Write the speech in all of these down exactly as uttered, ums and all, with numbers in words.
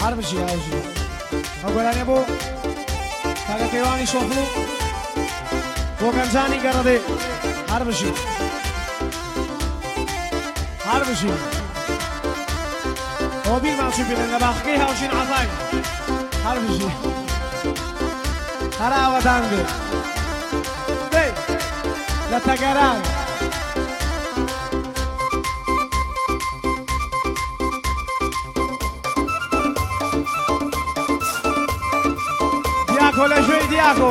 هەربژی هاوژی ئەو گۆرانێ بۆ کاگە کەیوانی شۆفڵ و بۆ گەنجانی گەڕەدێ هەربژی هەربژی ئەوە بیرمان چوو بێنن لە باخەکەی هاوژین عەزای هەربژی هەرا ئەوەدان بێت دەی لە تەگەران دیاکۆ لە ژوێی دیاکۆ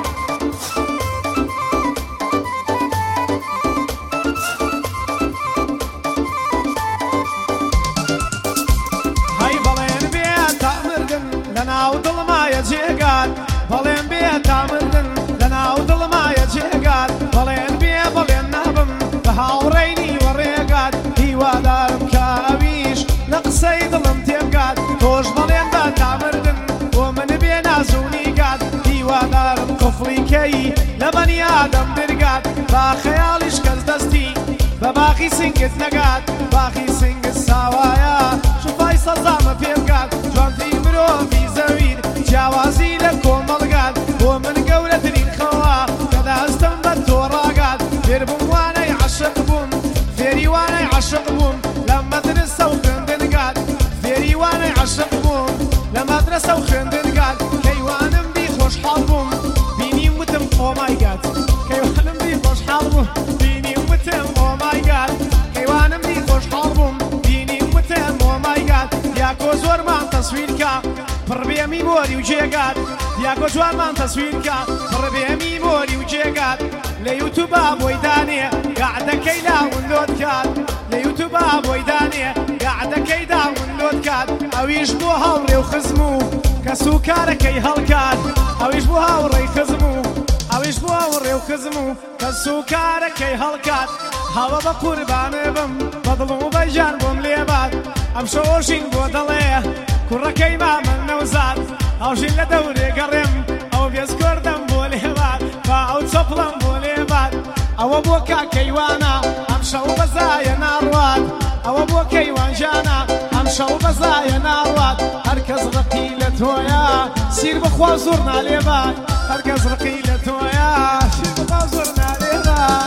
هەی بەڵێن بێ تا مردن لە ناو دڵمایە جێگات بەڵێن بێ تا مردن لە ناو دڵمایە جێگات بەڵێن بێ بەڵێن نابم بە هاوڕێینی وەڕێگات هیوادارم کە ئەویش لە قسەی دڵم تێبگات تۆش بەڵێن بە تا مردن بۆ من بێ نازوونیگات هیوادارم قفڵیکەی لە بەنی ئادەم دەرگات با خەیاڵیش کەس دەستی بە باخی سنگت نەگات باخی سنگت ساوایە شوفای سەزامە پێبگات جوانترین مرۆڤی زەویر جیاوازی لە کۆمەڵگات بۆ من گەورەترین خەوا کە دەستم بە تۆ ڕاگات فێر بووم وانەی عاشق بووم فێری وانەی عاشق بووم لە مەدرسە و خوێندنگات فێری وانەی عاشق بووم لە مەدرسە و خوێندنگات کەیوانم بی خۆشحاڵ بووم بینیم وتم ئۆمایگات کەیوانم بی خۆشحاڵ بووم بینیم وتم ئۆمایگات کەیوانم بی خۆشحاڵ بووم بینیم وتم ئۆمایگات دیاکۆ زۆرمان تەسویرکە پڕبێ میمۆری و جێگات دیاکۆ جوانمان تەسویرکە پڕبێ میمۆری و جێگات لە یوتوبا بۆی دانێ گەعدەکەی داونلۆد کات لە یوتوبا بۆی دانێ گەعدەکەی داونلۆد کات ئەویش بۆ هاوڕێ و خزم و کەس و کارەکەی هەڵکات ئەویش بۆ هاوڕێی خزم و ئەویش بۆ هاوڕێ و خزم و کەس و کارەکەی هەڵکات هەوە بە قوربانێ بم بە دڵم و بەجان بۆم لێبات ئەم شەوەژین بۆ دەڵێ کوڕەکەی مامە نەوزات ئەوژین لە دەورێ گەڕێم ئەو بێزکۆردەم بۆ لێبات با ئەو چۆپڵم بۆ لێبات ئەوە بۆ کاکەیوانە ئەم شەو بەزایە ناڕوات ئەوە بۆ کەیوانجانە ئەم شەو بەزایە ناڕوات هەرکەس ڕقی لە تۆیە سیر بخوا زۆر نالێبات هەرکەس ڕقی لە تۆیە سیر بخوا زۆر نالێبات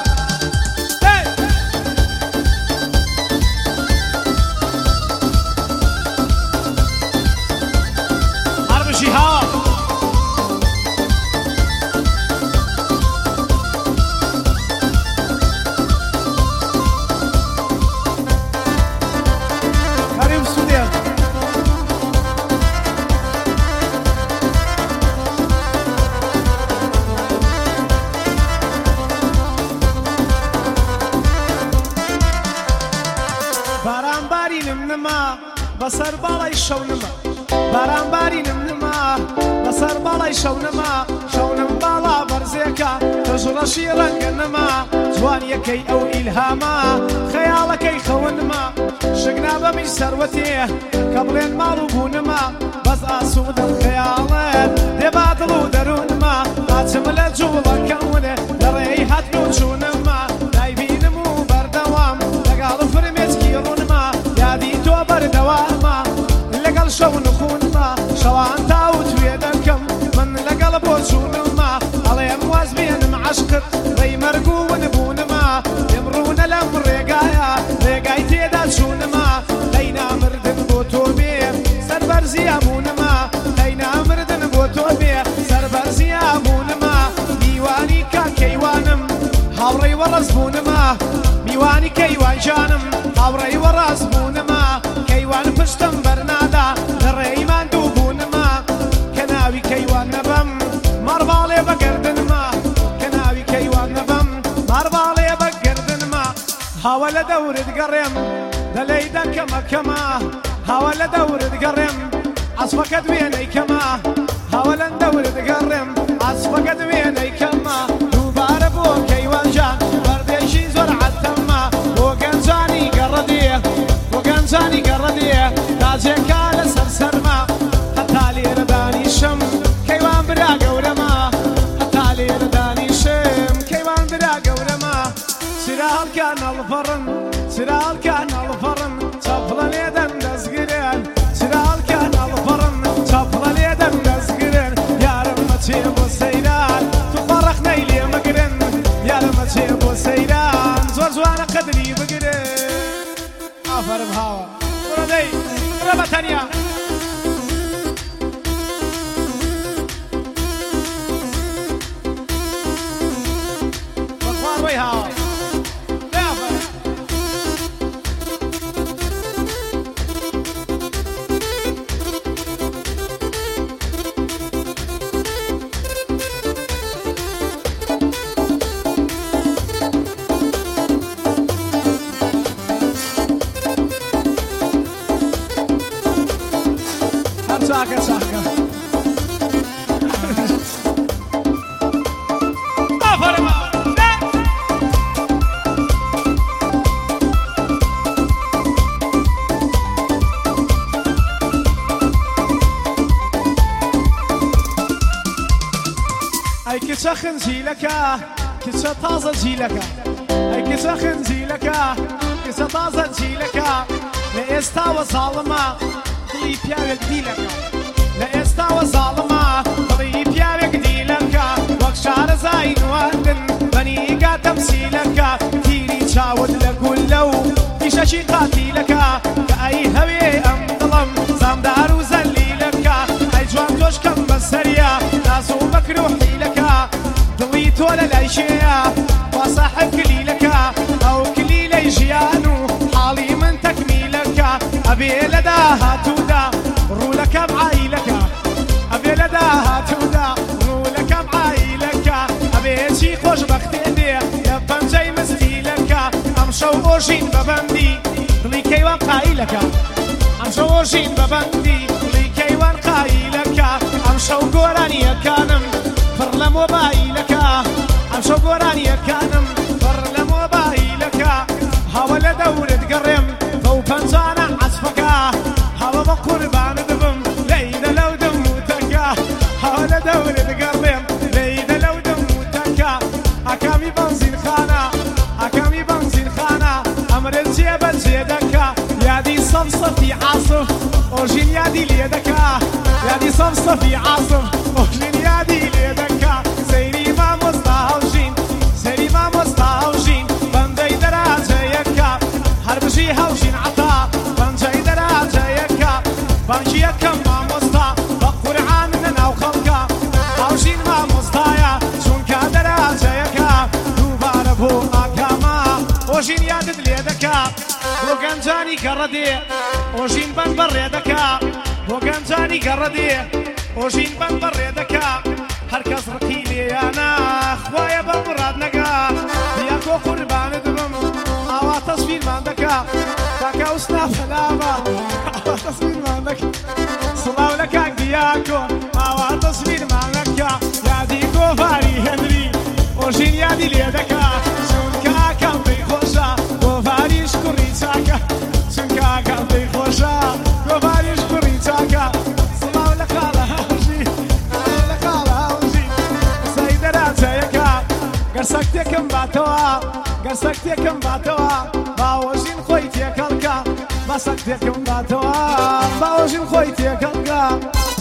بەسەر باڵای شەو نما بارانبارینم نما بەسەر باڵای شەو نما شەونم باڵا بەرزێکە تەژڕەشی ڕەنگە نما جوانیەکەی ئەو ئیلهامە خەیاڵەکەی خەونما شگنا بەمی سەروەتێ کە بڵێن ماڵ و بوونما بەس ئاسوودەم خەیاڵێت دێبا دڵ و دەروونما هاچم لە جوڵەکەونێ لە ڕێی هاتن و چوونما دایبینم و بەردەوام لەگاڵ فرمێچکی ڕوونما یادی تۆ بەردەوامە لەگەڵ شەو نخونما شەوان تاو توێ دەکەم من لەگەڵ بۆ چوونما ئەڵێم واز بێنم عەشقت ڕێی مەرگ و ونبوونما ئێمڕوونە لەم ڕێگایە ڕێگای تێدا چوونما لەی نامردن بۆ تۆ بێ سەربەرزی ئەبوونما لەی نامردن بۆ تۆ بێ سەربەرزی ئەبوونما میوانی کاکەیوانم هاوڕێی وەڕەس بوونما میوانی کەیوانجانم هاوڕێی وەڕاس بوونما کەیوان پشتم بەرنادا لە ڕێی ماندوو بوونما کە ناوی کەیوان نەبەم مەڕباڵێ بەگردنما کە ناوی کەیوان نەبەم مەڕباڵێ بەگردنما هاوە لە دەورت گەڕێم دەلەی دەکەمە کەما هاوە لە دەورت گەڕێم عەسفەکە دوێنەی کەما هاوە لەن دەورت گەڕێم عەسفەکە دوێنەی کەما دووبارە بۆ کەیوانجان بەردێشی زۆر عەتەما بۆ گەنجانی گەڕەدێ بۆ گەنجانی گەڕەدێ تاجێکا لەسەر سەرما هەتا لێرە دانیشم کەیوان برا گەورەما هەتا لێرە دانیشم کەیوان برا گەورەما سرا هەڵکان هەڵفەڕن سرا هەڵکان هەڵفەڕن چەپڵە لێدەن دەستگرێن سرا هەڵکان هەڵفەڕن آفرین هاوا ردی ربطانیا بخوار وی هاوا ساكت ساكت أفرما أي كسا خنزيلك كسا طازة زيلك أي كسا خنزيلك كسا طازة زيلك لإستوى ظالما ضلي بياوك ديلك لإستوى ظالما ضلي بياوك ديلك وكشار زاين واندن بني قا تمثيلك تيري تشاود لقول لو تشاشي قاتيلك كأي هوي أم ظلم زامدار وزليلك أي جوان توش كم بسريا ناسو مكروحي لك ضلي تولا لايشيا وصاحب كليلك أو كليلي جيانو حالي من تكميلك أبي لداها تودا رولك بعايلك أبي لداها تودا رولك بعايلك أبي شي خوش بختي دي يبان جاي مستيلك أمشو أوشين ببندي ضلي كيوان قايلك أمشو أوشين ببندي ضلي كيوان قايلك أمشو قوراني كانم فرلا موبايلك أمشو قوراني كانم فرلا موبايلك هاولا دورة قرم فو بنزانا عصفك هوا بقربان دبم ليلة لو دموتك هاولا دورة قرم ليلة لو دموتك أكامي بنزين خانة أكامي بنزين خانة أمر الجبل زيدك يادي صفصفي عاصف أوجين يادي ليدك يادي صفصفي عاصف أوجين يادي ليدك سيري ما مستهوجين سيري ما مستهوجين بندي دراجيك هربجي هوجين عطا بنجي دراجيك بنجي كم ما مستا بقرعان من أو خلقا هوجين ما مستايا شونك دراجيك دوبار بو أكاما أوجين يادد ليدك بوغان جاني كردي أوجين بن بريدك بوغان جاني كردي أوجين بن بريدك هركز ركيلي أنا خوايا بمراد نقا بياكو قربان دبم أوا تصوير ماندكا كاكا وسنا فلابا أوا تصوير ماندكا صلاو لكا بياكو أوا تصوير ماندكا ياديكو فاري هنري أوجين يادي ليدكا شونكا كان بيخوشا وفاري شكوري تاكا شونكا كان بيخوشا وفاري شكوري تاكا صلاو لكا لهاوجي لكا لهاوجي سيدنا تايكا قرسكتكم باتوا قرسكتكم باتوا باوجين خويتك الكا بسكتكم باتوا باوجين خويتك الكا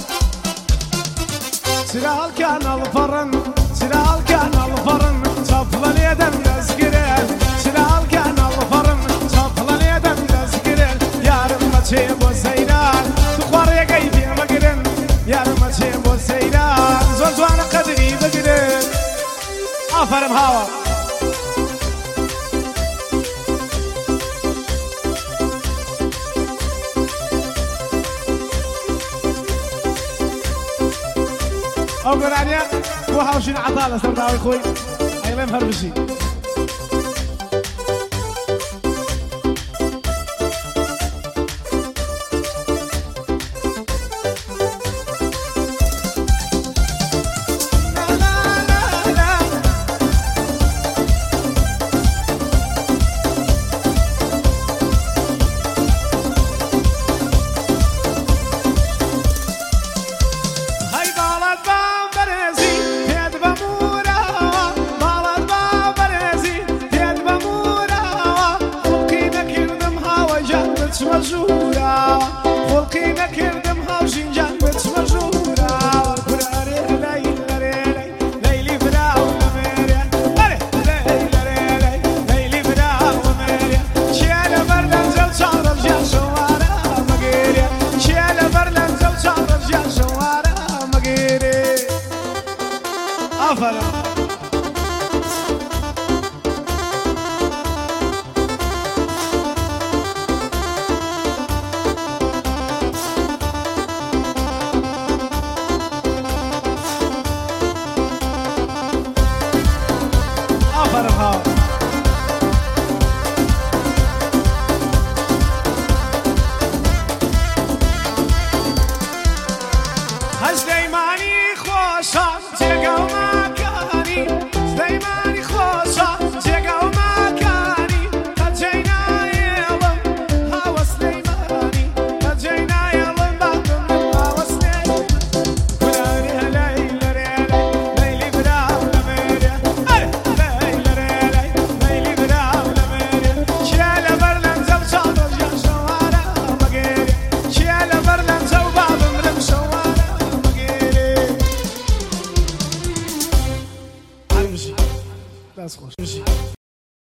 سرال كان الفرن سرال كان الفرن صفل يدم تذكرين سرال كان الفرن صفل يدم تذكرين يا رب تشيب وسيران تخوار يا قيبي مقرن يا رب تشيب وسيران زوزوان قدري بقرن أفرم هوا أو قرانيا وحوشين عطالة سرداوي خوي أيلين هربشي مجورة خلقي نكر